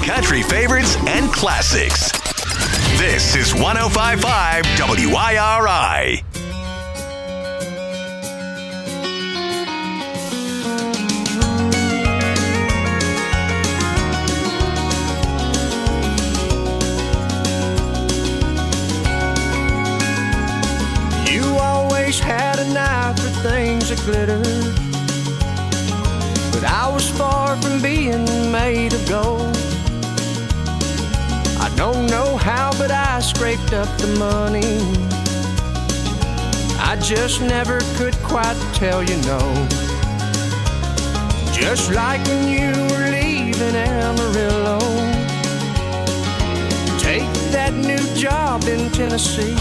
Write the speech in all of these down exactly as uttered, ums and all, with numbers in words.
country favorites and classics. This is one oh five point five W I R I. You always had an eye for things that glitter, but I was far from being made of gold. I don't know how, but I scraped up the money. I just never could quite tell you no. Just like when you were leaving Amarillo, take that new job in Tennessee,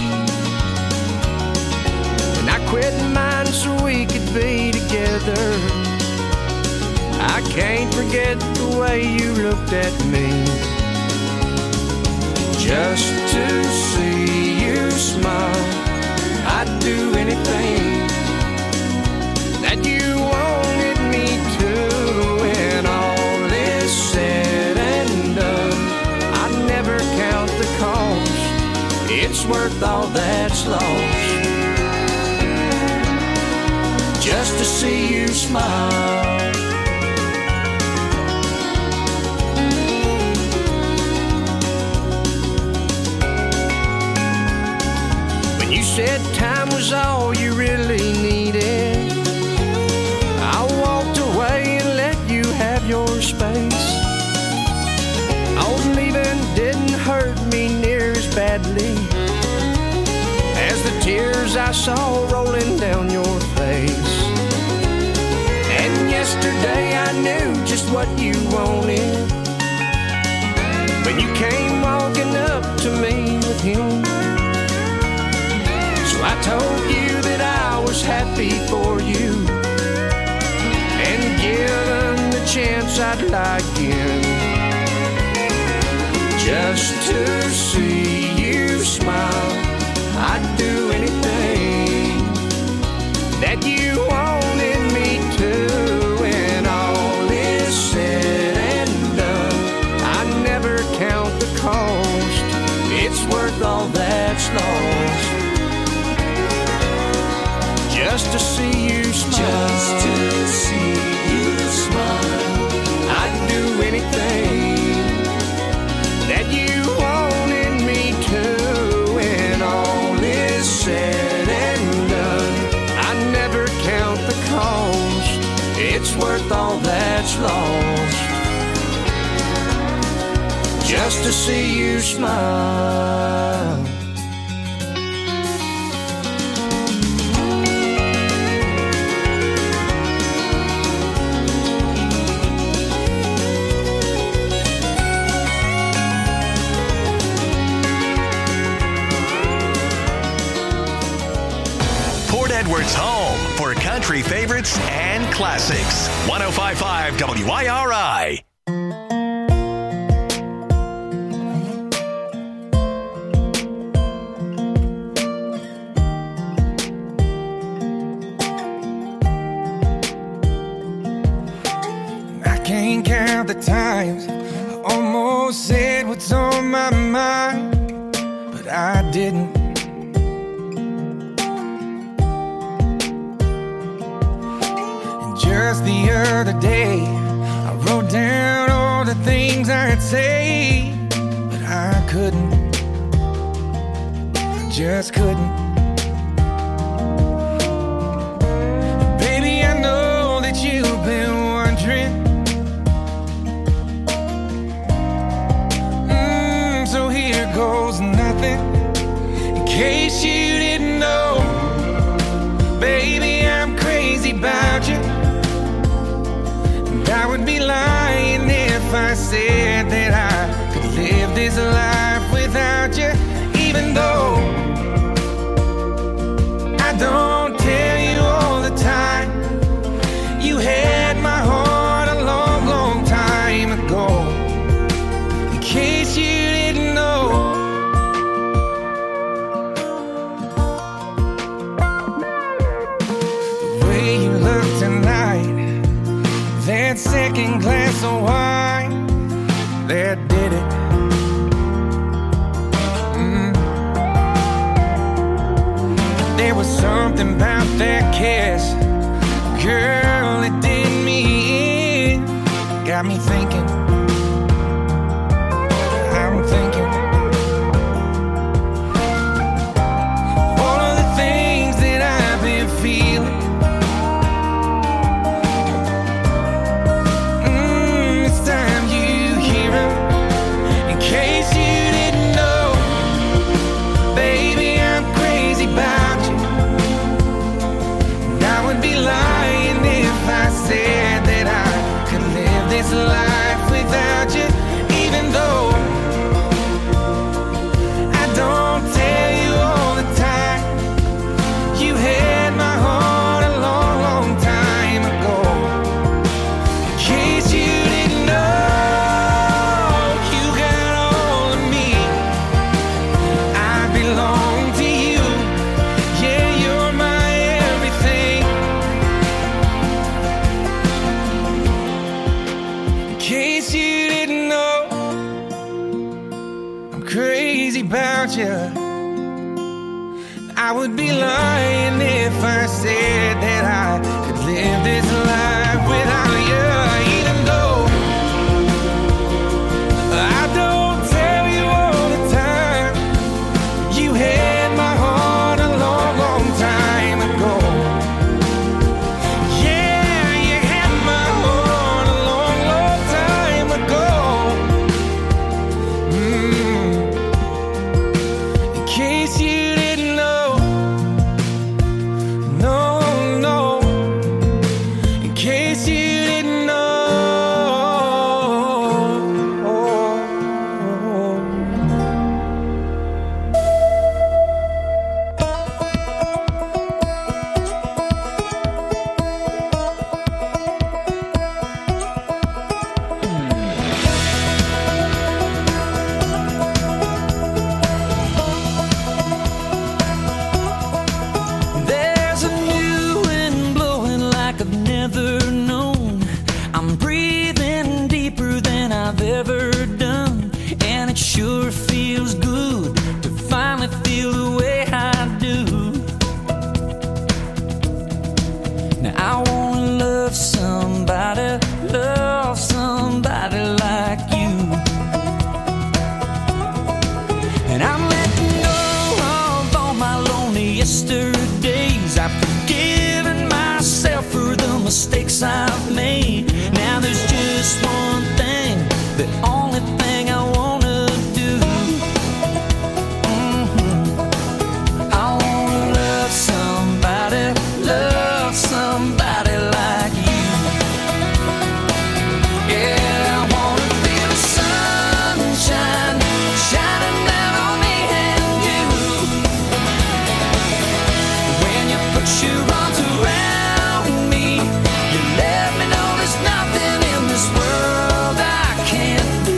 and I quit mine so we could be together. I can't forget the way you looked at me. Just to see you smile, I'd do anything that you wanted me to. When all is said and done, I never count the cost. It's worth all that's lost, just to see you smile. Said time was all you really needed, I walked away and let you have your space. Oh, leaving didn't hurt me near as badly as the tears I saw rolling down your face. And yesterday I knew just what you wanted when you came walking up to me with him. I told you that I was happy for you, and given the chance I'd like in, just to see you smile, I'd do anything that you wanted me to. When all is said and done, I never count the cost. It's worth all that's lost, just to see you smile. Just to see you smile, I'd do anything that you wanted me to. When all is said and done, I never count the cost. It's worth all that's lost, just to see you smile. Edwards' home for country favorites and classics. one oh five point five W I R I. I can't count the times I almost said what's on my mind, but I didn't. Just the other day, I wrote down all the things I'd say, but I couldn't, I just couldn't. Baby, I know that you've been wondering, mm, so here goes nothing, in case you didn't know. Baby, I'm crazy about you. I would be lying if I said that I could live this life without you, even though I don't tell you all the time. You had my heart a long, long time ago, in case you didn't know. The way you look tonight, that second glass of wine, that did it. Mm. There was something about that kiss, girl, it did me in. Got me thinking, I'm thinking all of the things that I've been feeling. Mm, it's time you hear them. In case you didn't know, baby, I'm crazy about you. And I would be lying if I said that I could live this life without you, even though I don't tell you all the time. You had my heart a long, long time ago. In case you didn't know, you got all of me. I belong to you. Yeah, you're my everything. In case you didn't know, I'm crazy about you. I would be lying if I said that I could live this life without you, even though I don't tell you all the time. You had my heart a long, long time ago. Yeah, you had my heart a long, long time ago. Mm. In case you didn't know, no, no. In case you didn't know. There's a new wind blowing like I've never known. I'm breathing deeper than I've ever done, and it sure feels good to finally feel the way I do. Now I wanna love somebody, love somebody like you. And I'm letting go of all my lonely yesterdays. I've forgiven myself for the mistakes I've made. Now there's just one thing, the only thing I wanna do. Mhm. I wanna love somebody, love somebody like you. Yeah, I wanna feel the sunshine shining down on me and you. When you put your arms around me, you let me know there's nothing in this world I can't do.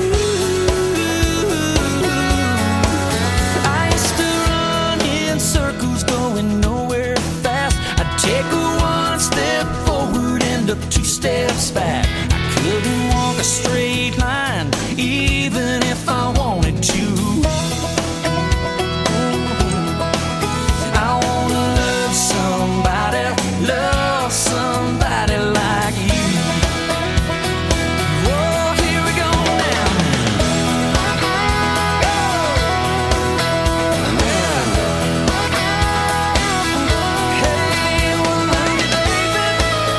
I used to run in circles going nowhere fast. I'd take a one step forward, end up two steps back. I couldn't walk a straight line, even if I wanted to. I wanna love somebody, love somebody like you. Whoa, here we go now. Hey, well, love you, baby.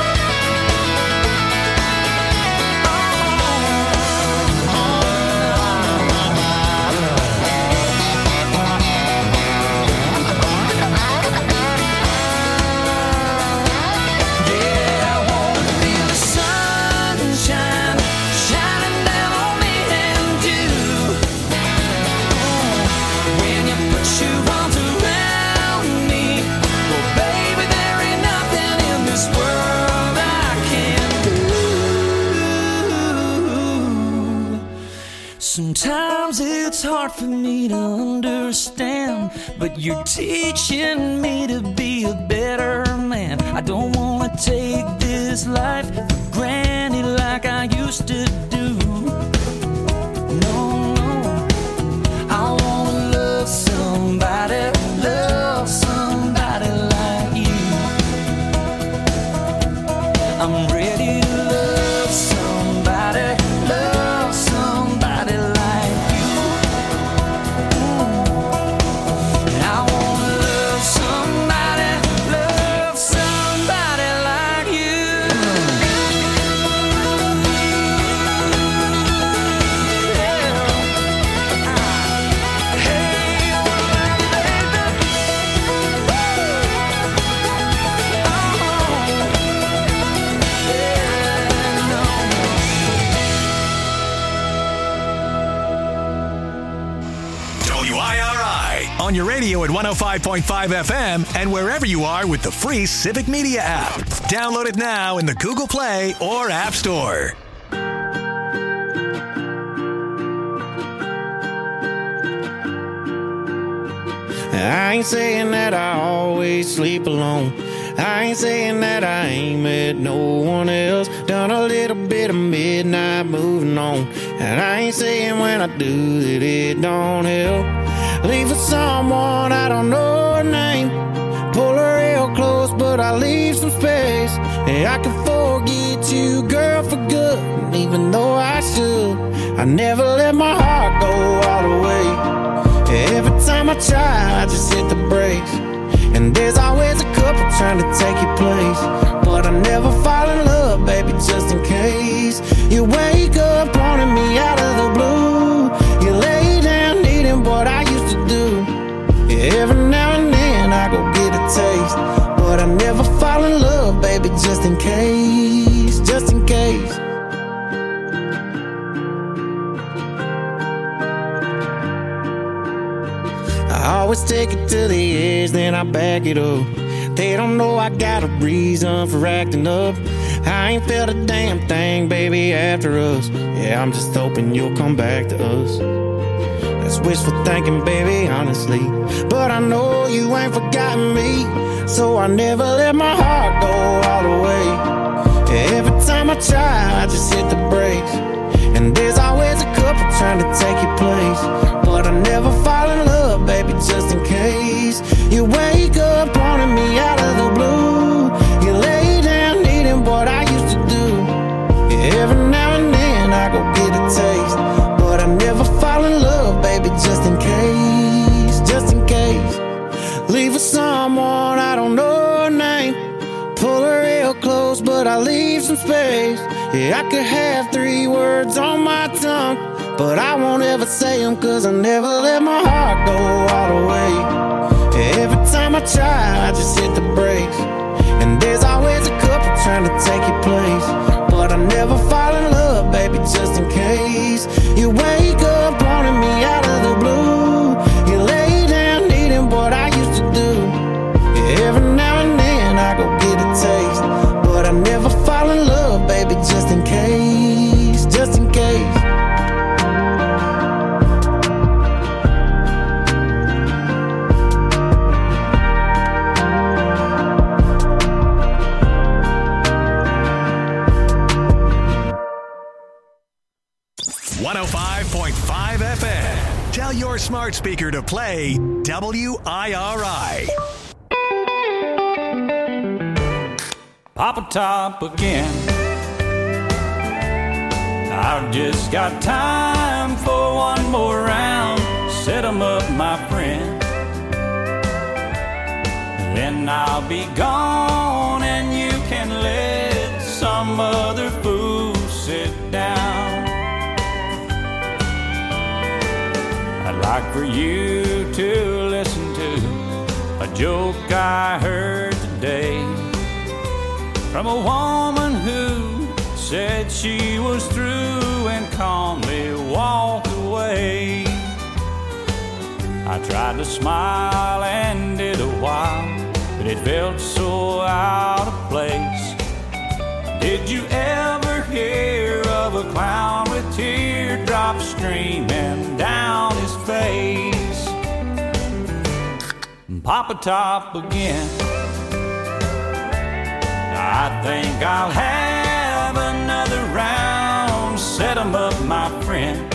Yeah, I wanna feel the sunshine shining down on me and you. When you put your arms around me, well, baby, there ain't nothing in this world I can't do. Sometimes it's hard for me to understand, but you're teaching me to be a better man. I don't wanna take this life for granted like I used to do. W I R I. On your radio at one oh five point five F M and wherever you are with the free Civic Media app. Download it now in the Google Play or App Store. I ain't saying that I always sleep alone. I ain't saying that I ain't met no one else. Done a little bit of midnight moving on. And I ain't saying when I do that it don't help. Leave for someone I don't know her name. Pull her real close, but I leave some space. And I can forget you, girl, for good. Even though I should, I never let my heart go all the way. Every time I try, I just hit the brakes. And there's always a couple trying to take your place. But I never fall in love, baby, just in case. You wake up wanting me out of the blue. You lay down needing what I used to do. Yeah, every now and then I go get a taste. But I never fall in love, baby, just in case. Just in case. I always take it to the edge, then I back it up. They don't know I got a reason for acting up. I ain't felt a damn thing, baby, after us. Yeah, I'm just hoping you'll come back to us. That's wishful thinking, baby, honestly. But I know you ain't forgotten me, so I never let my heart go all the way. Every time I try, I just hit the brakes. And there's always a couple trying to take your place. But I never fall in love, baby, just in case. You wake up wanting me out of the blue. You lay down needing what I used to do. Yeah, every now and then I go get a taste. But I never fall in love, baby, just in case. Just in case. Leave for someone I don't know her name. Pull her real close, but I leave some space. Yeah, I could have three words on my tongue, but I won't ever say them, cause I never let my heart go all the way. Every time I try, I just hit the brakes. And there's always a couple trying to take your place. But I never fall in love, baby, just in case. You wake up wanting me out of the blue. You lay down needing what I used to do. Yeah, every now and then I go get a taste. But I never fall in love, baby, just in case. Just in case. one oh five point five F M. Tell your smart speaker to play W I R I. Papa Top again. I've just got time for one more round. Set 'em up, my friend. Then I'll be gone and you can let some other fool sit down. I'd like for you to listen to a joke I heard today from a woman who said she was through and calmly walked away. I tried to smile and did a while, but it felt so out of place. Did you ever hear of a clown with teardrops streaming down his face? Papa Top again. I think I'll have another round. Set 'em up, my friend.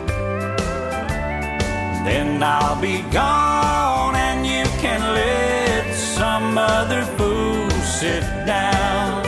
Then I'll be gone and you can let some other fool sit down.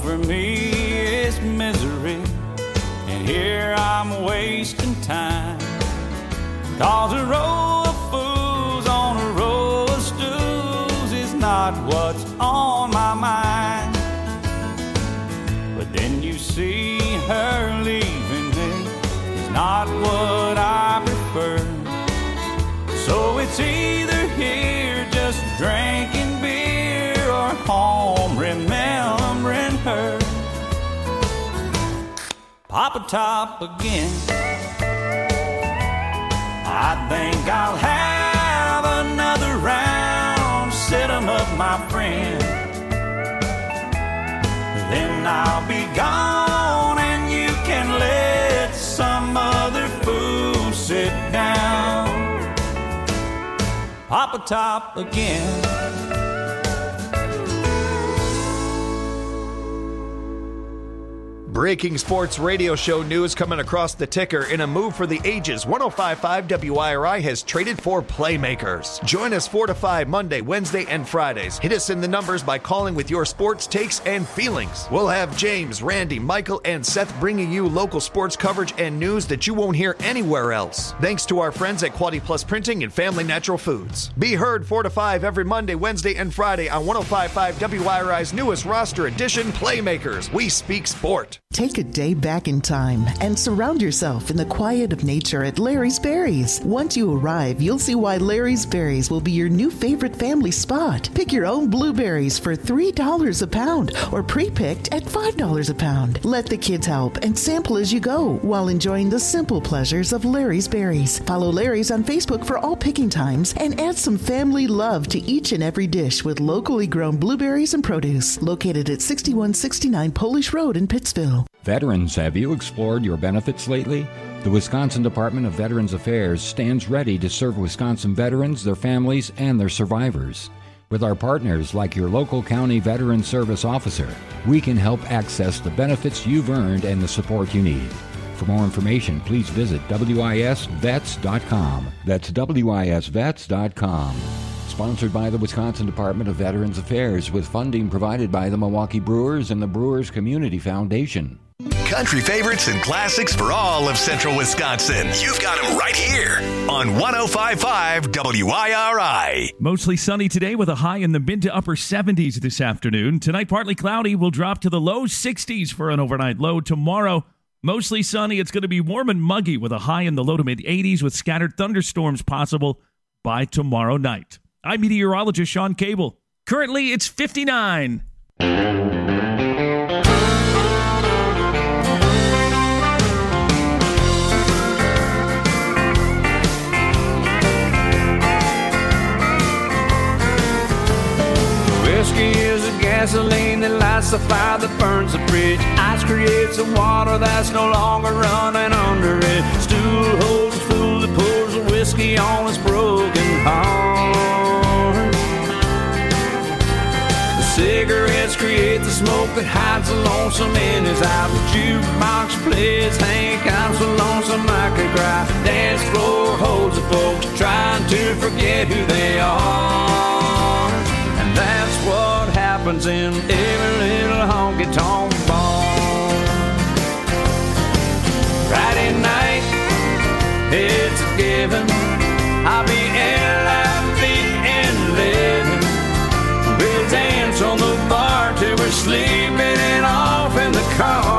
for me is misery, and here I'm wasting time. Cause a row of fools on a row of stools is not what's on my mind. But then you see her leaving me, it's not what I prefer. So it's either here just drinking beer or home remembering her. Papa Top again. I think I'll have another round, sit 'em up, my friend. Then I'll be gone and you can let some other fool sit down. Papa Top again. Breaking sports radio show news coming across the ticker. In a move for the ages, one oh five point five W I R I has traded for playmakers. Join us four to five Monday, Wednesday, and Fridays. Hit us in the numbers by calling with your sports takes and feelings. We'll have James, Randy, Michael, and Seth bringing you local sports coverage and news that you won't hear anywhere else. Thanks to our friends at Quality Plus Printing and Family Natural Foods. Be heard four to five every Monday, Wednesday, and Friday on one oh five point five W I R I's newest roster edition, Playmakers. We speak sport. Take a day back in time and surround yourself in the quiet of nature at Larry's Berries. Once you arrive, you'll see why Larry's Berries will be your new favorite family spot. Pick your own blueberries for three dollars a pound or pre-picked at five dollars a pound. Let the kids help and sample as you go while enjoying the simple pleasures of Larry's Berries. Follow Larry's on Facebook for all picking times and add some family love to each and every dish with locally grown blueberries and produce. Located at sixty-one sixty-nine Polish Road in Pittsville. Veterans, have you explored your benefits lately? The Wisconsin Department of Veterans Affairs stands ready to serve Wisconsin veterans, their families, and their survivors. With our partners like your local county veteran service officer, we can help access the benefits you've earned and the support you need. For more information, please visit W I S vets dot com. That's W I S vets dot com. Sponsored by the Wisconsin Department of Veterans Affairs with funding provided by the Milwaukee Brewers and the Brewers Community Foundation. Country favorites and classics for all of central Wisconsin. You've got them right here on one oh five point five W I R I. Mostly sunny today with a high in the mid to upper seventies this afternoon. Tonight, partly cloudy. Will drop to the low sixties for an overnight low. Tomorrow, mostly sunny. It's going to be warm and muggy with a high in the low to mid eighties with scattered thunderstorms possible by tomorrow night. I'm meteorologist Sean Cable. Currently, it's fifty-nine. Whiskey is a gasoline that lights the fire that burns the bridge. Ice creates the water that's no longer running under it. Stool holds the fool that pours the whiskey on his broken heart. The cigarettes create the smoke that hides the lonesome in his eye. The jukebox plays Hank, I'm so lonesome I could cry. Dance floor holds the folks trying to forget who they are. And that's what happens in every little honky-tonk bar. Friday night, it's a given, I'll be alive and living. We'll dance on the bar till we're sleeping and off in the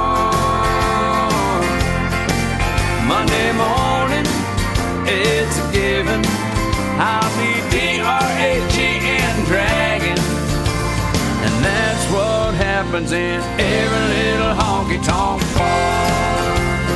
car. Monday morning, it's a given, I'll be D R A G and dragging. And that's what happens in every little honky-tonk bar.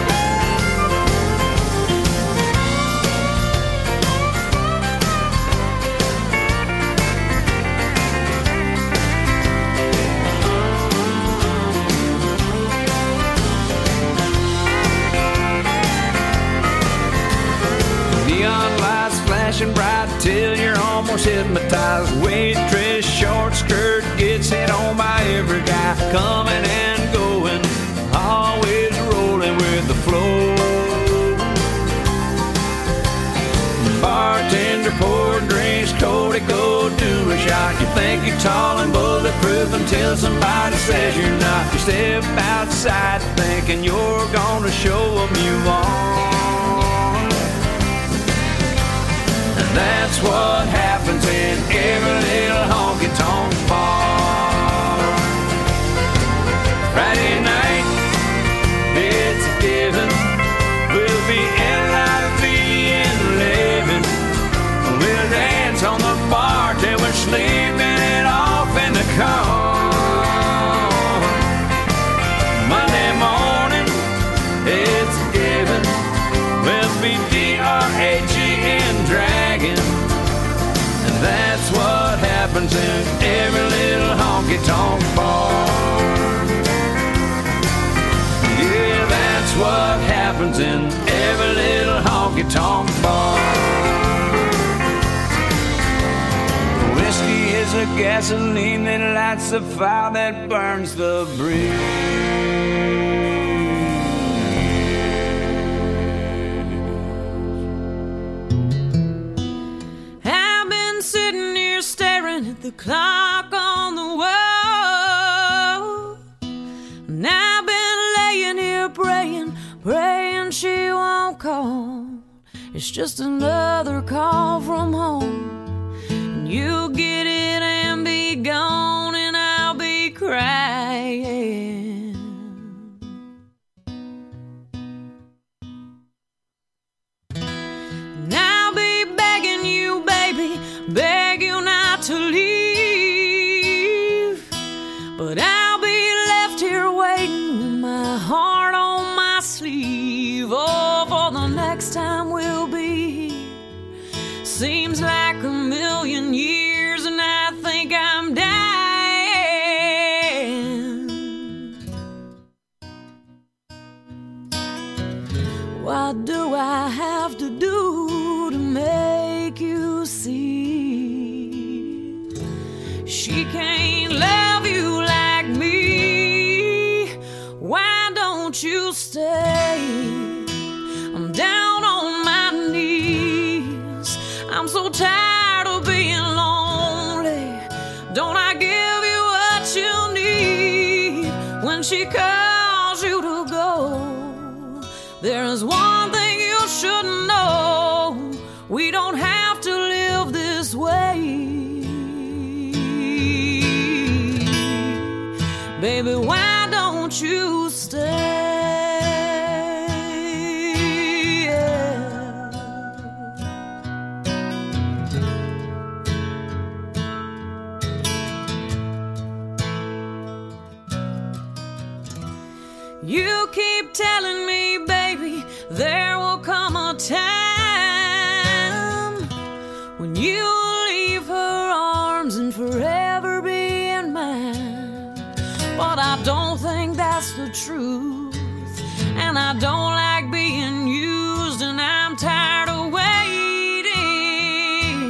Neon lights flashing bright till you're almost hypnotized. Waitress short skirt gets hit on by every guy. Coming and going, always rolling with the flow. Bartender poured drinks, Cody, go do a shot. You think you're tall and bulletproof, roof until somebody says you're not. You step outside thinking you're gonna show them you want. And that's what happens in every little honky-tonk bar. Friday night, it's a given. We'll be in La Vie and living. We'll dance on the bar till we're sleeping it off in the car. Monday morning, it's a given. We'll be D R A G and dragging. And that's what happens in every little honky-tonk bar. Yeah, that's what happens in every little honky-tonk bar. Whiskey is a gasoline that lights the fire that burns the breeze. I've been sitting here staring at the clock on the wall, and I've been laying here praying, praying she won't call. It's just another call from home. You'll get it and be gone, and I'll be crying. And I'll be begging you, baby, beg you not to leave. But I'll be left here waiting with my heart on my sleeve. Oh, for the next time we'll be here. Seems like a million years, and I think I'm dying. What do I have to do to make you see? She can't love you like me. Why don't you stay? I'm down on my knees. I'm so tired of being lonely. Don't I give you what you need when she calls you to go? There's one thing you should know. We don't have to live this way. Baby, why don't you stay? You keep telling me, baby, there will come a time when you'll leave her arms and forever be in mine. But I don't think that's the truth, and I don't like being used, and I'm tired of waiting.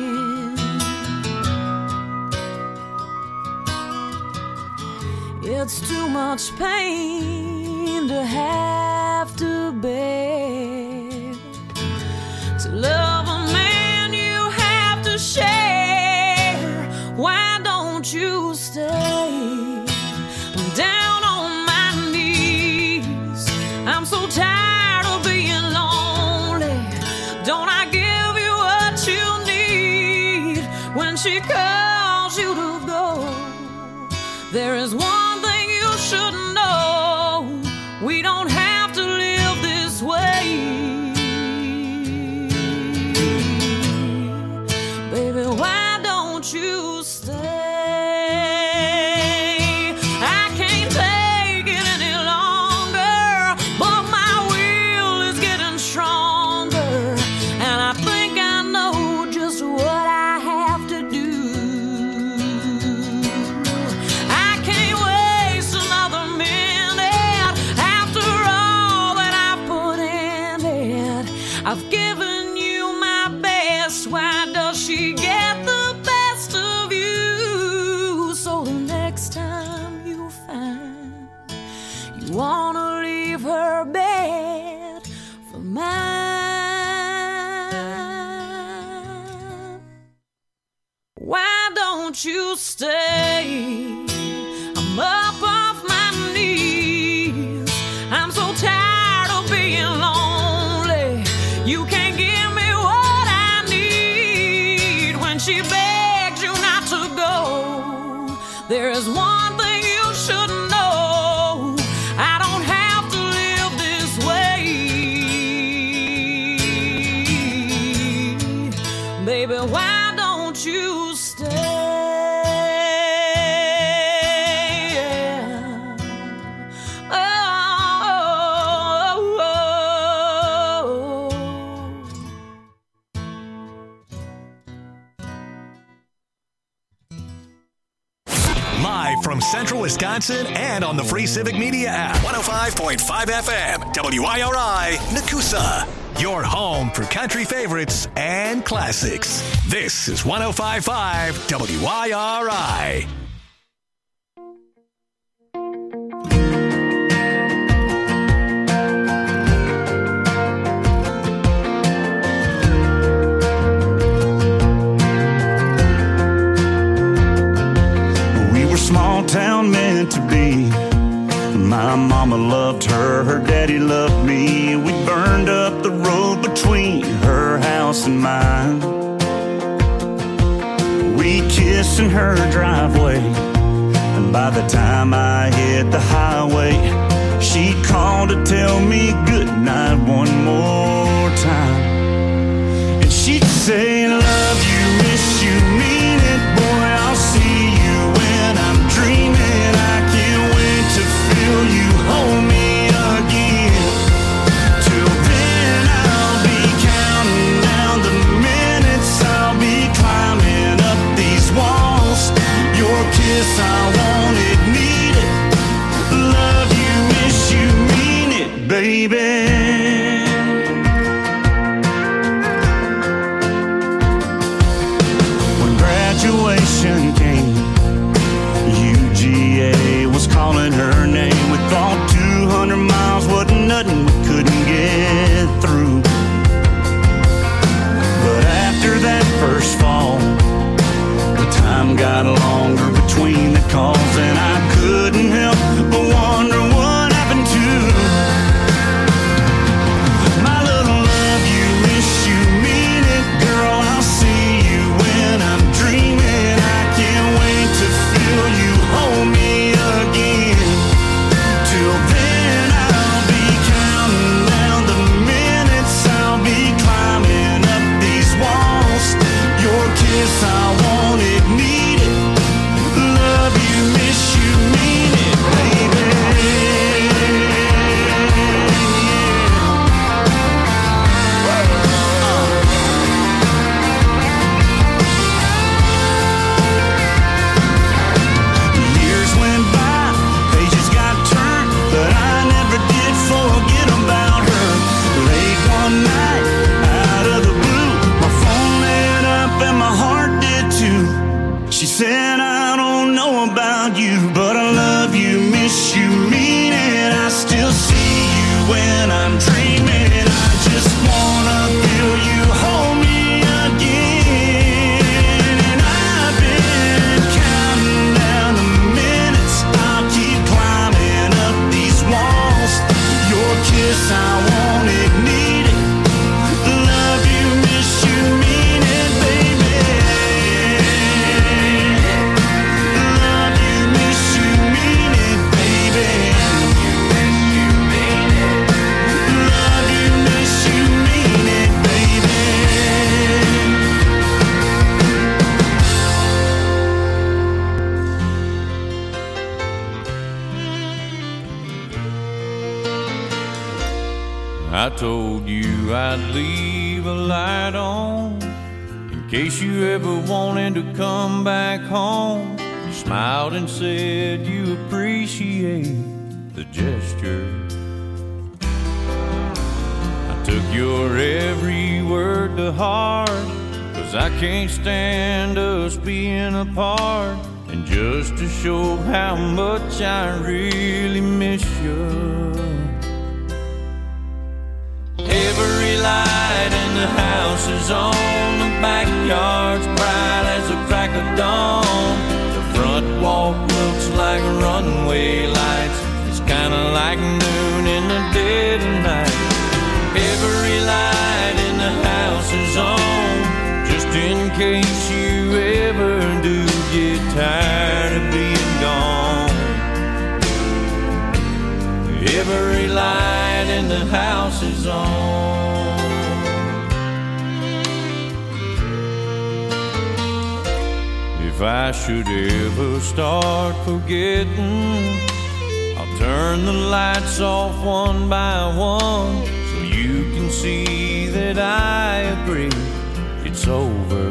It's too much pain to have to bear. To love a man you have to share. Why don't you stay? I'm down on my knees. I'm so tired of being lonely. Don't I give you what you need when she calls you to go? There is one thing you should know. We don't have to live this way. Baby, why don't you stay? I can't take it any longer, but my will is getting stronger, and I think I know just what I have to do. I can't waste another minute after all that I put in it. I've given you my best. Why does she get the best of you? So the next time you find you wanna leave her bed for mine, why don't you stay? there's one thing you should know. I don't have to live this way. Baby, why don't you stay? Live from Central Wisconsin and on the free Civic Media app. one oh five point five F M, W I R I, Nakusa. Your home for country favorites and classics. This is one oh five point five W I R I. Small town meant to be. My mama loved her, her daddy loved me. We burned up the road between her house and mine. We kissed in her driveway, and by the time I hit the highway, she called to tell me goodnight one more time. And she'd say, love you, miss you, mean it, boy, I'll see you when I'm dreaming. I can't wait to feel you hold me again. Till then I'll be counting down the minutes. I'll be climbing up these walls. Your kiss, I want it, need it. Love you, miss you, mean it, baby. When graduation came, U G A was calling her name. We thought two hundred miles wasn't nothing, we couldn't get through. But after that first fall, the time got longer between the calls, and I couldn't help but wonder what happened to my little love you, miss you, mean it, girl, I'll see you when I'm dreaming. I can't wait to feel you hold me again. Till then I'll be counting down the minutes. I'll be climbing up these walls. Your kiss, I want it, need it. Love you, miss you, mean it, baby. Years went by, pages got turned, but I never did forget about her. Late one night, out of the blue, my phone lit up and my heart did too. She said, I don't know about you, but I love you, miss you, mean it. I still see you when I'm dreaming. I just wanna feel you hold me again. And I've been counting down the minutes. I'll keep climbing up these walls. Your kiss, I want it, need it. Love you, miss you, mean it, baby. Love you, miss you, mean it, baby. Love you, miss you, mean it, baby. I told you I'd leave a light on in case you ever wanted to come back home. You smiled and said you appreciate the gesture. I took your every word to heart, 'cause I can't stand us being apart. And just to show how much I really miss you, every light in the house is on, the backyard's bright as a crack of dawn. The front walk looks like runway lights. It's kinda like noon in the dead of night. Every light in the house is on, just in case you ever do get tired of being gone. and the house is on. If I should ever start forgetting, I'll turn the lights off one by one so you can see that I agree it's over.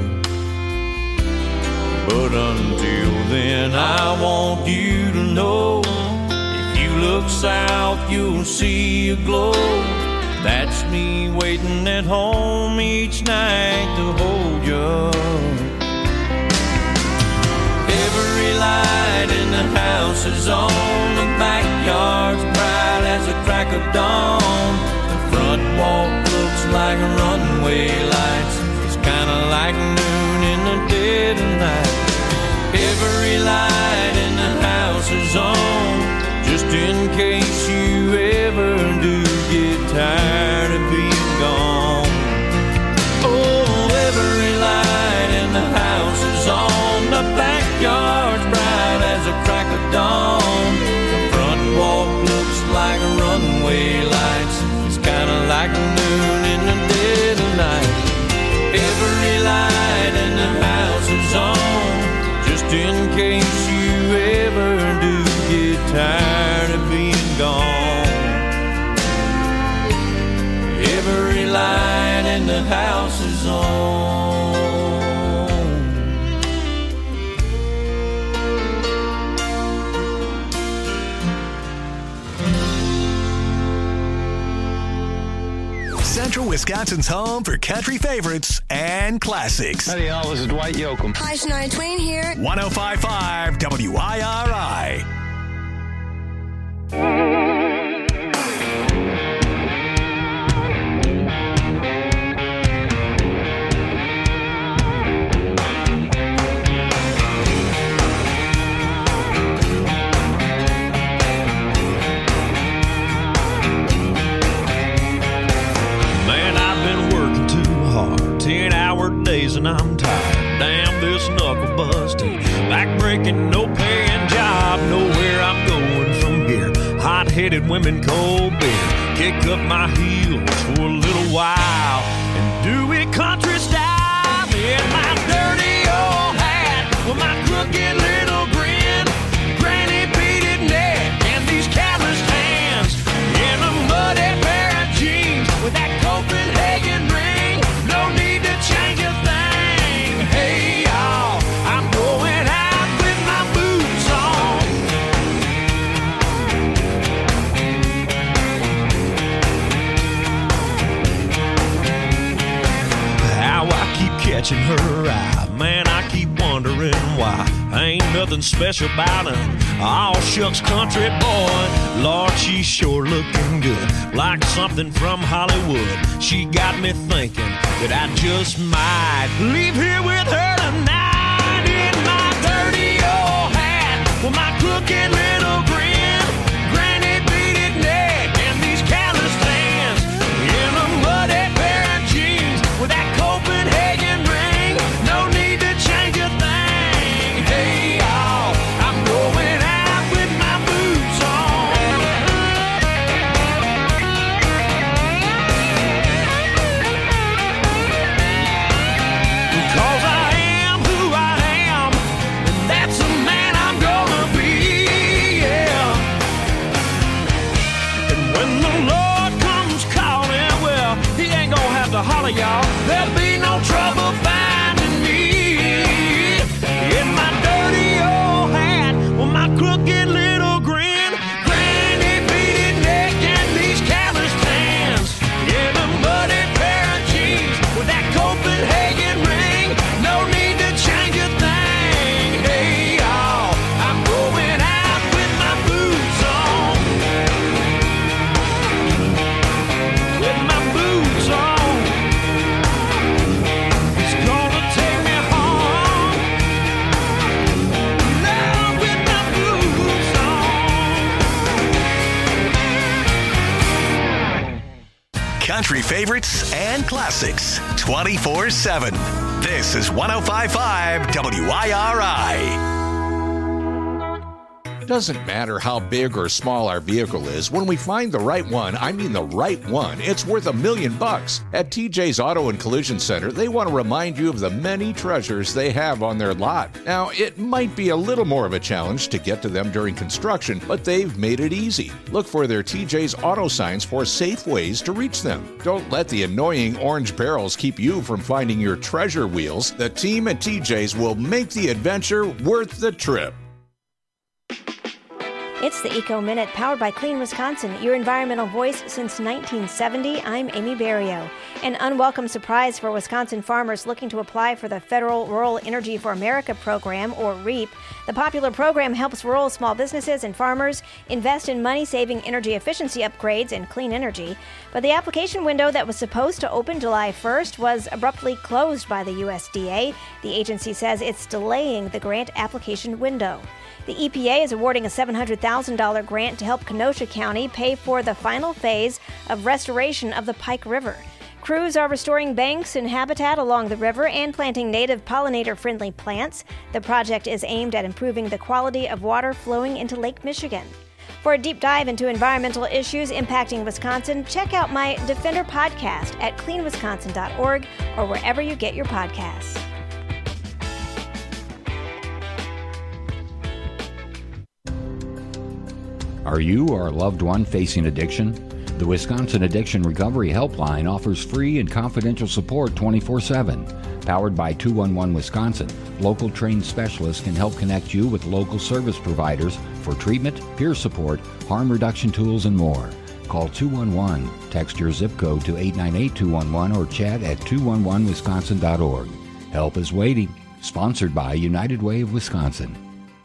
But until then, I want you to know, if you look south, you'll see a glow. That's me waiting at home each night to hold you. Every light in the house is on, the backyard's bright as a crack of dawn. The front walk looks like runway lights, it's kinda like noon in the dead of night. Every light in the house is on, just in case you ever do get tired of being gone. Oh, every light in the house is on, the backyard's bright as a crack of dawn. The front walk looks like runway lights, it's kinda like noon in the dead of night. Every light in the house is on, just in case you ever do get tired of being gone. Every light in the house is on. Central Wisconsin's home for country favorites and classics. Howdy, y'all. This is Dwight Yoakam. Hi, Shania Twain here. one oh five point five W I R I. Days and I'm tired. Damn this knuckle busting, back breaking, no paying job. Nowhere I'm going from here. Hot-headed women, cold beer. Kick up my heels for a little while and do it country style. In my dirty old hat with my crooked little grin, granny beaded neck and these calloused hands, in a muddy pair of jeans with that Copenhagen ring. No need to change a thing. Hey y'all, I'm going out with my boots on. How I keep catching her eye, man, I keep wondering why. Ain't nothing special about her, all shucks country boy. Lord, she's sure looking good, like something from Hollywood. She got me thinking that I just might leave here with her tonight. In my dirty old hat with my crooked little grin, granny beaded neck and these calloused hands, in a muddy pair of jeans with that Copenhagen ring. No need to change a thing. Hey y'all, I'm going out with my boots on. Because I am who I am, and that's the man I'm gonna be, yeah. And when the Lord comes calling, well, he ain't gonna have to holler, y'all. There'll be no trouble finding me. In my dirty old hat with my crooked little grin, granny beaded neck and these calloused hands, in a muddy pair of jeans with that Copenhagen ring. No need to change a thing. Hey y'all, I'm going out with my boots on. With my boots on. It's gonna take me home. Now with my boots on. Country favorites and classics twenty-four seven. This is one oh five point five W I R I. Doesn't matter how big or small our vehicle is, when we find the right one, I mean the right one, it's worth a million bucks. At T J's Auto and Collision Center, they want to remind you of the many treasures they have on their lot. Now, it might be a little more of a challenge to get to them during construction, but they've made it easy. Look for their T J's Auto signs for safe ways to reach them. Don't let the annoying orange barrels keep you from finding your treasure wheels. The team at T J's will make the adventure worth the trip. It's the Eco Minute, powered by Clean Wisconsin, your environmental voice since nineteen seventy. I'm Amy Barrio. An unwelcome surprise for Wisconsin farmers looking to apply for the Federal Rural Energy for America program, or REAP. The popular program helps rural small businesses and farmers invest in money-saving energy efficiency upgrades and clean energy. But the application window that was supposed to open July first was abruptly closed by the U S D A. The agency says it's delaying the grant application window. The E P A is awarding a seven hundred thousand dollars grant to help Kenosha County pay for the final phase of restoration of the Pike River. Crews are restoring banks and habitat along the river and planting native pollinator-friendly plants. The project is aimed at improving the quality of water flowing into Lake Michigan. For a deep dive into environmental issues impacting Wisconsin, check out my Defender podcast at clean wisconsin dot org or wherever you get your podcasts. Are you or a loved one facing addiction? The Wisconsin Addiction Recovery Helpline offers free and confidential support twenty-four seven. Powered by two one one Wisconsin, local trained specialists can help connect you with local service providers for treatment, peer support, harm reduction tools, and more. Call two one one, text your zip code to eight nine eight two one one, or chat at two one one wisconsin dot org. Help is waiting. Sponsored by United Way of Wisconsin.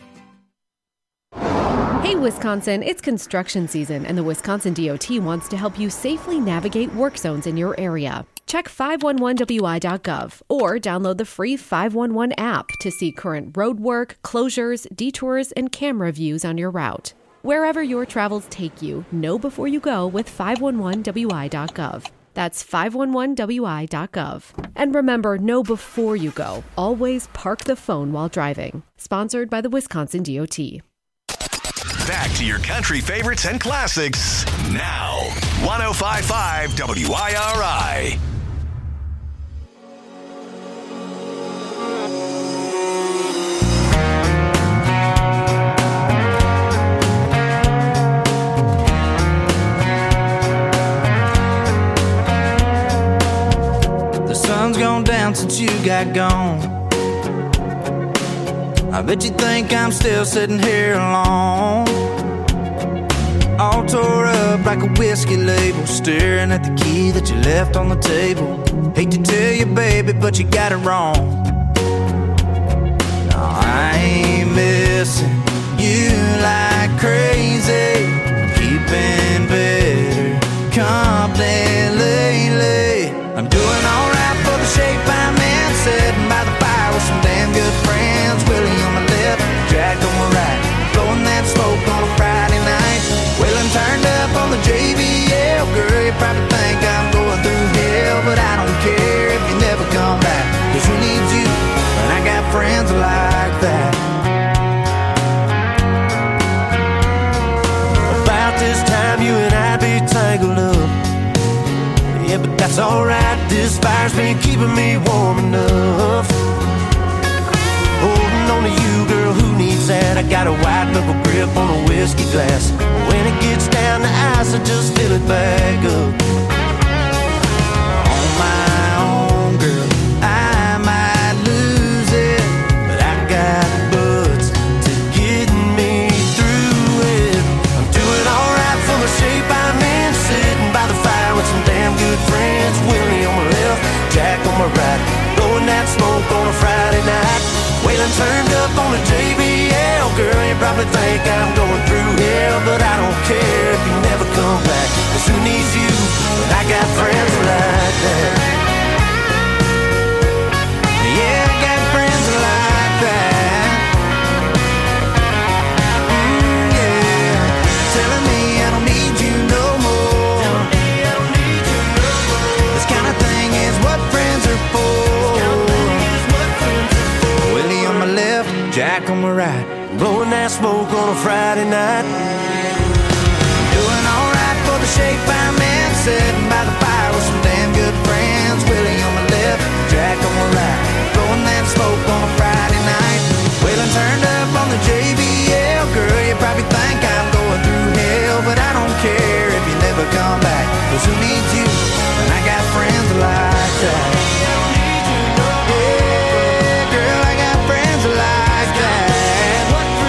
Hey Wisconsin, it's construction season and the Wisconsin D O T wants to help you safely navigate work zones in your area. Check five one one W I dot gov or download the free five one one app to see current road work, closures, detours, and camera views on your route. Wherever your travels take you, know before you go with five one one W I dot gov. That's five one one W I dot gov. And remember, know before you go. Always park the phone while driving. Sponsored by the Wisconsin D O T. Back to your country favorites and classics now. one oh five point five W I R I. The sun's gone down since you got gone. I bet you think I'm still sitting here alone, all tore up like a whiskey label, staring at the key that you left on the table. Hate to tell you, baby, but you got it wrong. No, I ain't missing you like crazy, keeping better company lately. I'm doing alright for the shape I'm in, sitting by the fire with some damn good friends. Willie on my left, Jack on my right, blowing that smoke on a Friday night. Wheeling turned up on the J B L. Girl, you probably think I'm going through hell, but I don't care if you never come back, cause who needs you when I got friends like that? About this time you and I'd be tangled up. Yeah, but that's alright, this fire's been keeping me warm enough. Holding on to you, girl, who needs that? I got a white knuckle grip on a whiskey glass. When it gets down to ice, I just fill it back up. On my own, girl, I might lose it, but I got buds to get me through it. I'm doing alright for the shape I'm in, sitting by the fire with some damn good friends. Willie on my left, Jack on my right, blowing that smoke on a Friday night. Waylon turned up on the J B L. Girl, you probably think I'm going through hell, but I don't care if you never come back, cause who needs you when I got friends like that? Yeah, I got friends like that. Mm, yeah, telling me I don't need you no more. This kind of thing is what friends are for. Jack on my right, blowing that smoke on a Friday night. Doing alright for the shape I'm in, sitting by the fire with some damn good friends. Willie on my left, Jack on my right, blowing that smoke on a Friday night. Waylon turned up on the J B L. Girl, you probably think I'm going through hell, but I don't care if you never come back, 'cause who needs you when I got friends like that? Yeah, girl, I got friends like that.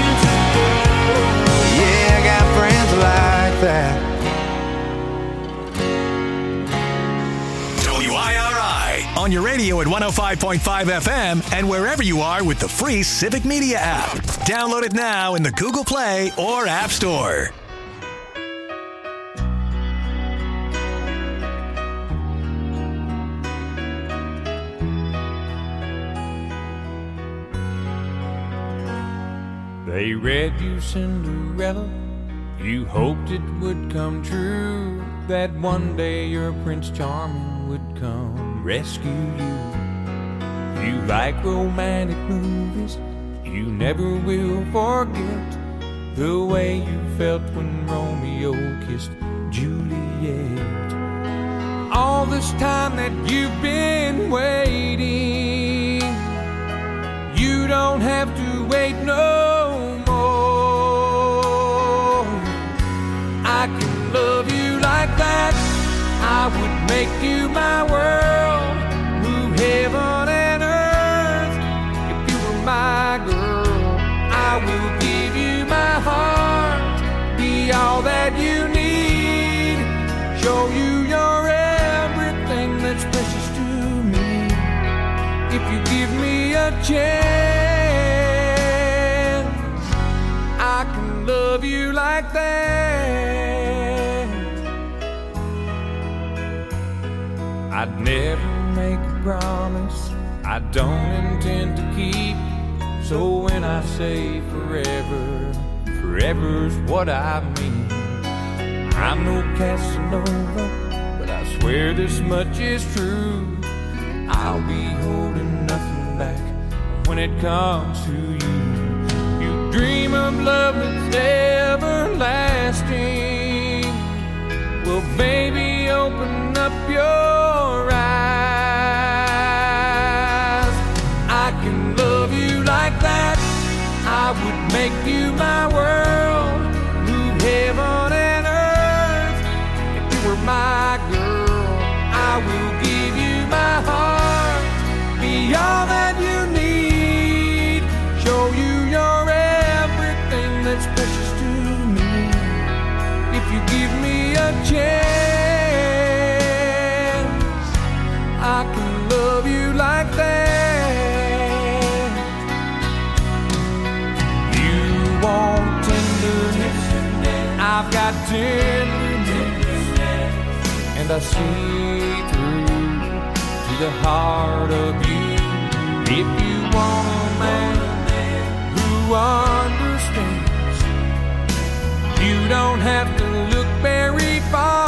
Yeah, I got friends like that. W I R I on your radio at one oh five point five F M and wherever you are with the free Civic Media app. Download it now in the Google Play or App Store. They read you Cinderella, you hoped it would come true, that one day your Prince Charming would come rescue you. You like romantic movies, you never will forget the way you felt when Romeo kissed Juliet. All this time that you've been waiting, you don't have to wait no more. I can love you like that, I would make you my world, move heaven and earth. If you were my girl, I will give you my heart, be all that you need, show you you're everything that's precious to me. If you give me a chance, I can love you like that. I'd never make a promise I don't intend to keep, so when I say forever, forever's what I mean. I'm no Casanova, but I swear this much is true, I'll be holding nothing back when it comes to you. You dream of love that's everlasting, well baby open up your eyes. I can love you like that, I would make you my world, move heaven and earth. If you were my girl, I will give you my heart, be all that you need, show you you're everything that's precious to me. If you give me a chance, I can love you like that. You want tenderness, I've got tenderness, and I see through to the heart of you. If you want a man who understands, you don't have to look very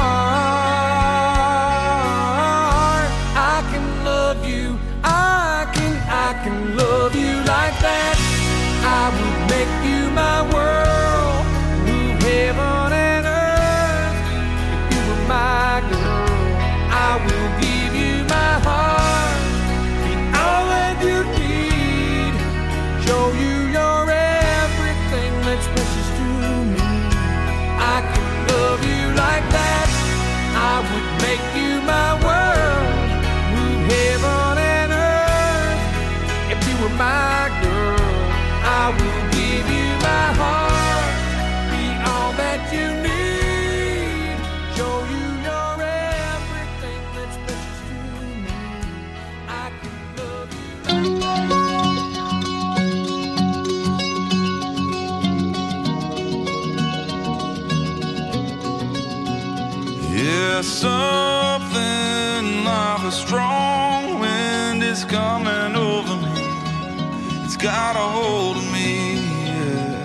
far. I can love you, I can, I can love you like that. I would make you my world, move heaven and earth. If you were my girl, I will give you my heart, be all that you need, show you you're everything that's precious to me. I can love you like that, I would make you my world, move heaven and earth. If you were my girl, I will give you my heart, be all that you need, show you you're everything that's precious to me. I can love you like Yeah, something like a strong wind is coming over me. It's got a hold of me, yeah.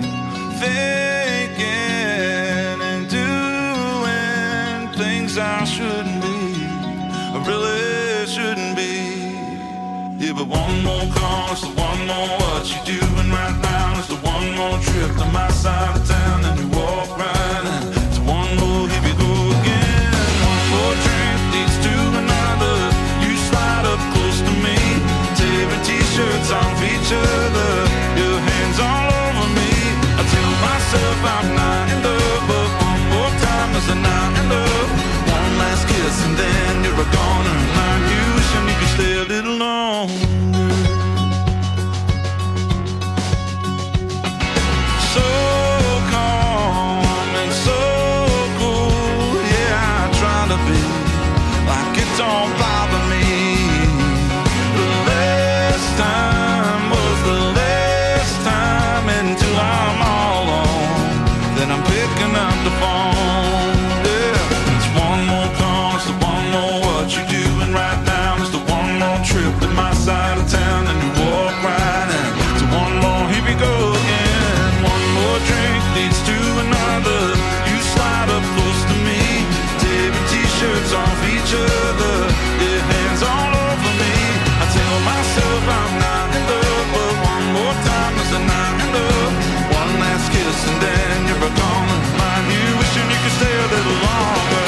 Thinking and doing things I shouldn't be, I really shouldn't be. Yeah, but one more call is the one more. What you doing right now is the one one more trip to my side of town, and you walk right in. It's one more, here we go again. One more drink leads to another. You slide up close to me, tearing t-shirts off each other, your hands all over me. I tell myself I'm not in love, but one more time is a not in love. One last kiss and then you're gone, and I'm you wishing you could stay a little longer. So calm and so cool, yeah, I try to be like it don't bother me. The last time was the last time, until I'm all alone, then I'm picking up the phone. Yeah, it's one more call, it's the one more what you doing right now. It's the one more trip to my side of town, and you walk right in. It's one more, here we go again. One more drink leads to another. You slide up close to me, tearing t-shirts off each other, your hands all over me. I tell myself I'm not in love, but one more time is a not in love. One last kiss and then you're gone, and mind you wishing you could stay a little longer.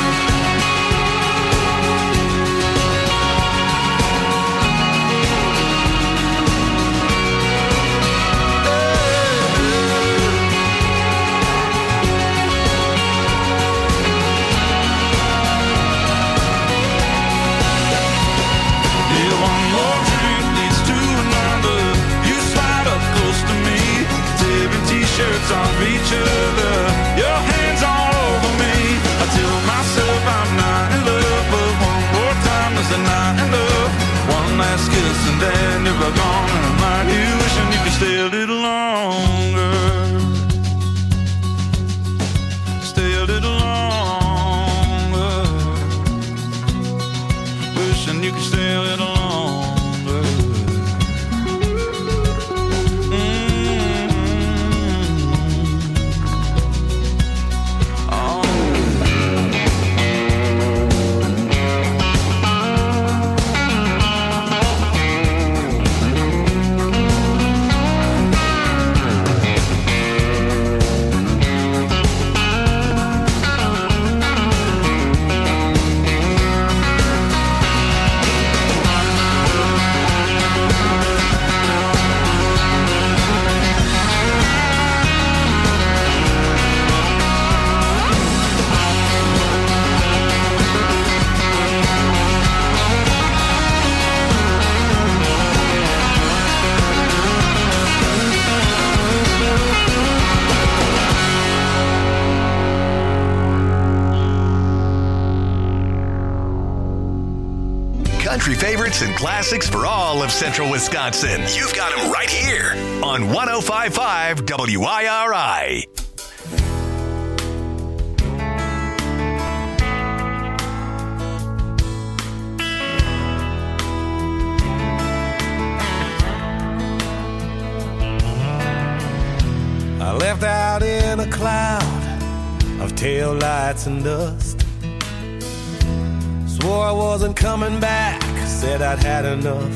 Shirts off each other, your hands all over me. I tell myself I'm not in love, but one more time is a not in love. One last kiss and then you're gone, and I'm like you wishing you could stay a little longer. Stay a little longer. Wishing you could stay a little longer. Country favorites and classics for all of Central Wisconsin. You've got them right here on one oh five point five W I R I. I left out in a cloud of tail lights and dust. Swore I wasn't coming back, said I'd had enough.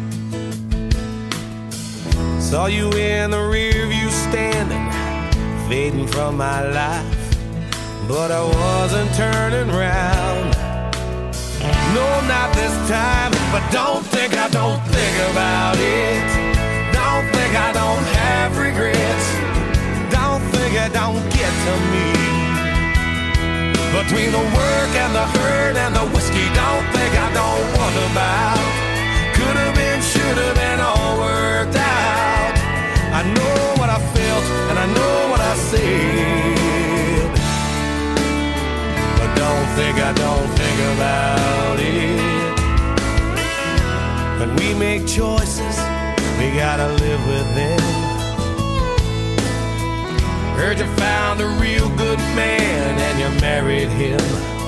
Saw you in the rear view standing, fading from my life, but I wasn't turning round. No, not this time, but don't think I don't think about it. Don't think I don't have regrets. Don't think it don't get to me. Between the work and the hurt and the whiskey, don't think I don't wonder about. Could have been, should have been, all worked out. I know what I felt and I know what I said, but don't think I don't think about it. When we make choices, we gotta live with them. Heard you found a real good man and you married him.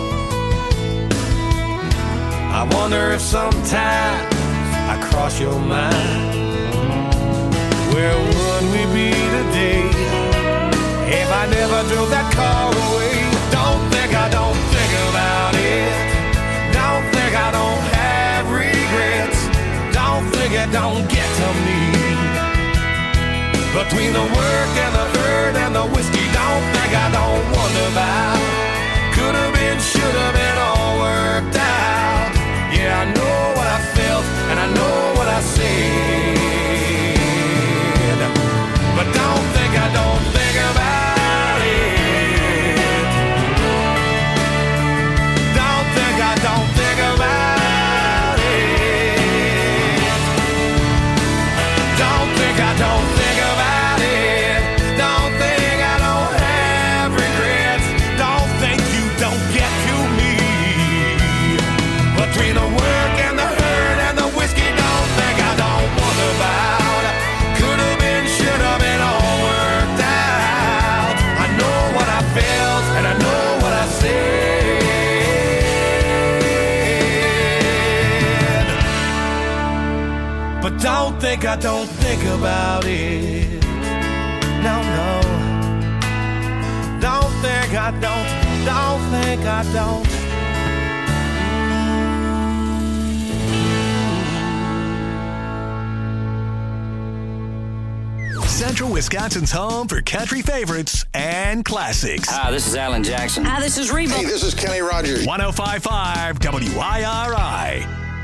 I wonder if sometimes I cross your mind. Where would we be today if I never drove that car away? Don't think I don't think about it. Don't think I don't have regrets. Don't think it don't get to me. Between the work and the hurt and the whiskey, don't think I don't wonder about. Could have been, should have been, all worked out. Yeah, I know what I felt and I know what I said. But don't think I don't think about it. Don't think I don't think about it. Don't think I don't think about it. Don't think I don't have regrets. Don't think you don't get to me. Between the work and the hurt and the whiskey, don't think I don't wonder about. Could have been, should have been, all worked out. I know what I felt and I know what I said. But don't think I don't think about it. No, no. Don't think I don't, don't think I don't. Central Wisconsin's home for country favorites and classics. Hi, this is Alan Jackson. Hi, this is Reba. Hey, this is Kenny Rogers. one oh five point five W I R I.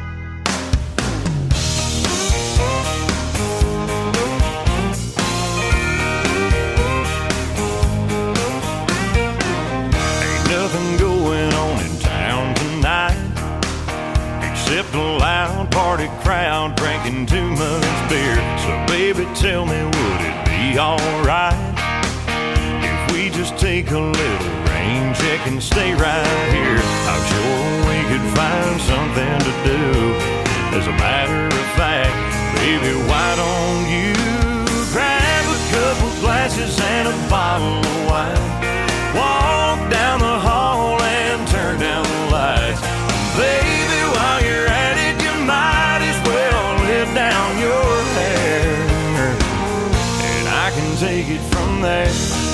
Ain't nothing going on in town tonight except a loud party crowd drinking too much beer. So baby, tell me, would it be alright if we just take a little rain check and stay right here? I'm sure we could find something to do. As a matter of fact, baby, why don't you grab a couple glasses and a bottle of wine, walk down the hall and turn down the lights. Baby, while you're at it, you might as well let down your hair, and I can take it from there.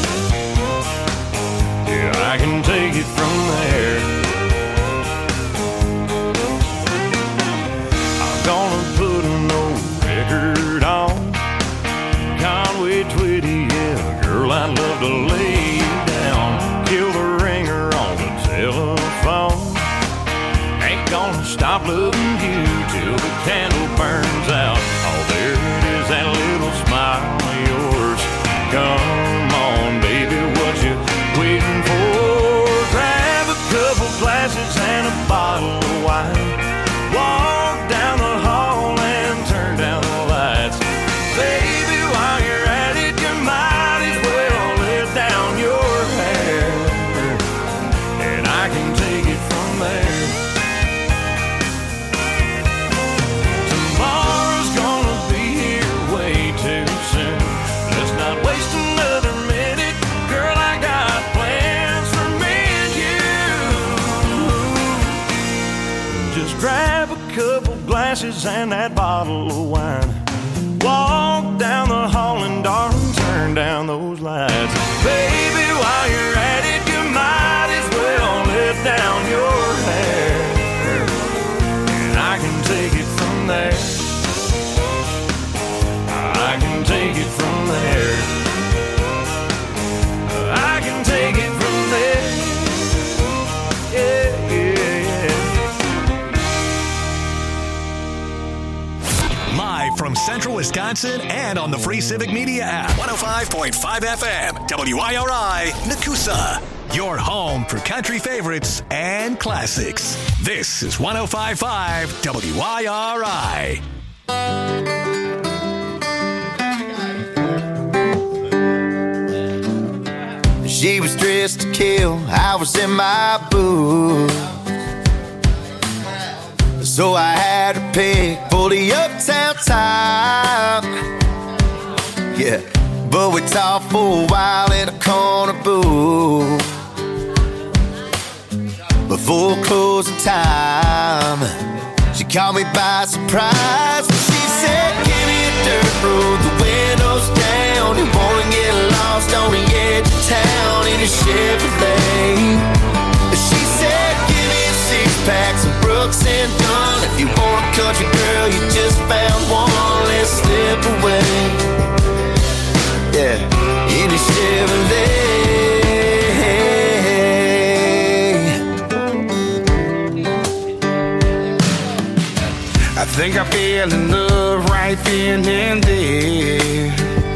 Yeah, I can take it from there. I'm gonna put an old record on Conway Twitty, yeah, girl, I'd love to lay you down. Kill the ringer on the telephone. Ain't gonna stop loving you till the candle burns out. Oh, there it is, that little smile of yours. Come on, baby, what you waiting for? Grab a couple glasses and a bottle of wine, walk down the hall and turn down the lights. Baby, while you're at it, you might as well let down your hair, and I can take it from there. Tomorrow's gonna be here way too soon. Let's not waste another minute. Girl, I got plans for me and you. Just grab a couple glasses and that bottle of wine, walk down the hall and darling, turn down those lights. Baby, while you're at it, you might as well let down your hair, and I can take it from there. I can take it from there. I can take it from there. Yeah, yeah, yeah. Live from Central Wisconsin and on the free Civic Media app. one oh five point five F M, W I R I, Nakusa. Your home for country favorites and classics. This is one oh five point five W I R I. She was dressed to kill, I was in my booth. So I had to pick for the uptown time. Yeah, but we talked for a while in a corner booth before closing time. She caught me by surprise. She said, give me a dirt road, the windows down. You wanna get lost on the edge of town in a Chevrolet. She said, give me a six-pack, some Brooks and Dunn. If you want a country girl, you just found one. Let's slip away. think I fell in love right then and there.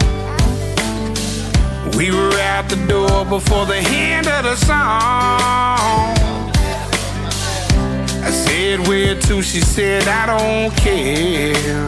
We were out the door before the end of the song. I said, where to? She said, I don't care.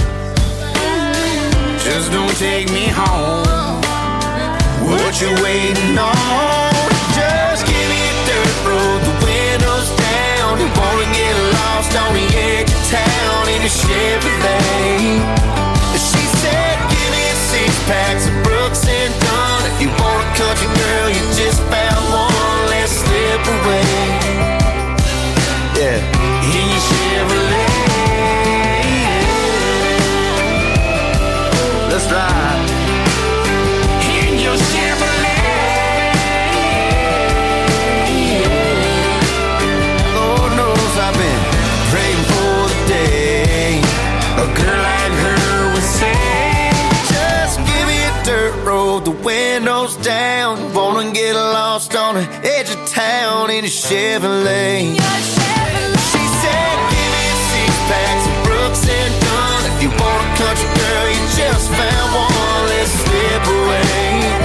Just don't take me home. What you waiting on? Just give me a dirt road, the windows down. You wanna get lost on the edge of town in a Chevrolet. She said, give me six packs of Brooks and Dunn. If you want a country girl, you just found one. Let's slip away. Yeah, in your Chevrolet. Let's ride. In your Chevrolet. Lord knows I've been praying for the day a girl like her would say, just give me a dirt road, the windows down. Wanna get lost on the edge of town in a Chevrolet. She said, give me six packs of Brooks and Dunn. If you want a country girl, you just found one. Let's slip away.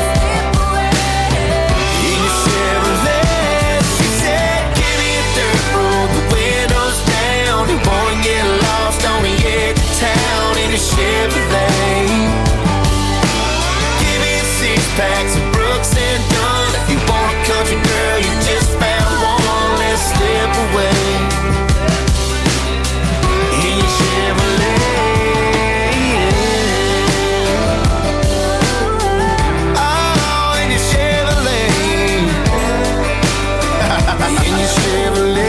In your Chevrolet. She said, give me a dirt road, the windows down. You wanna get lost on the edge of town in a Chevrolet. Give me six packs of Brooks and Dunn. If you want a country girl, you just found one. Let's slip away. In your Chevrolet. Oh, in your Chevrolet. In your Chevrolet.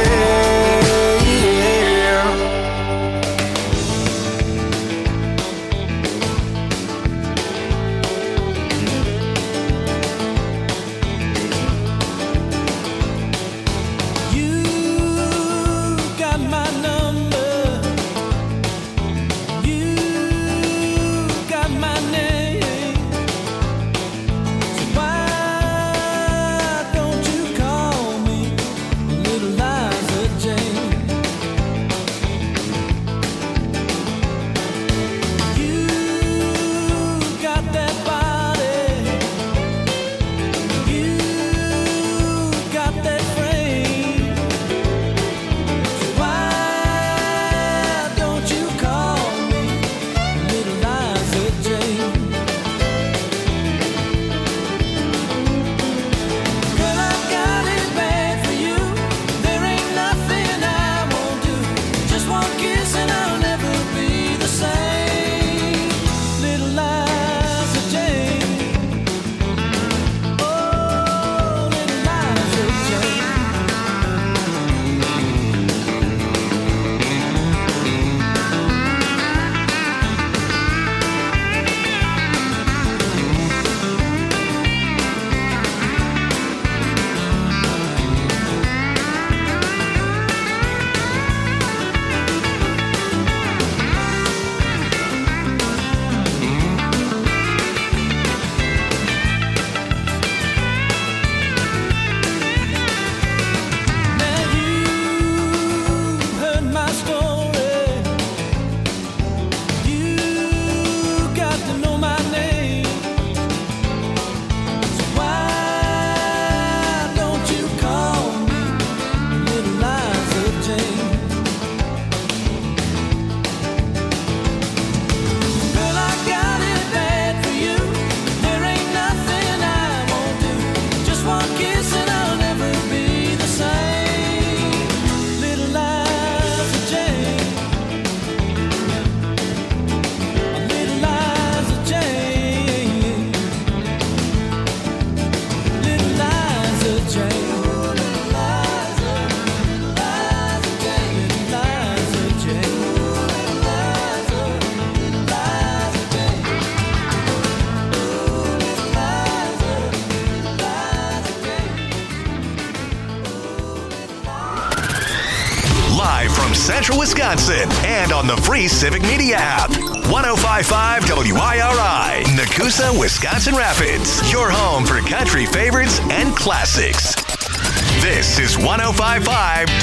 Central Wisconsin and on the free Civic Media app. one oh five point five W I R I, Nakusa, Wisconsin Rapids. Your home for country favorites and classics. This is one oh five point five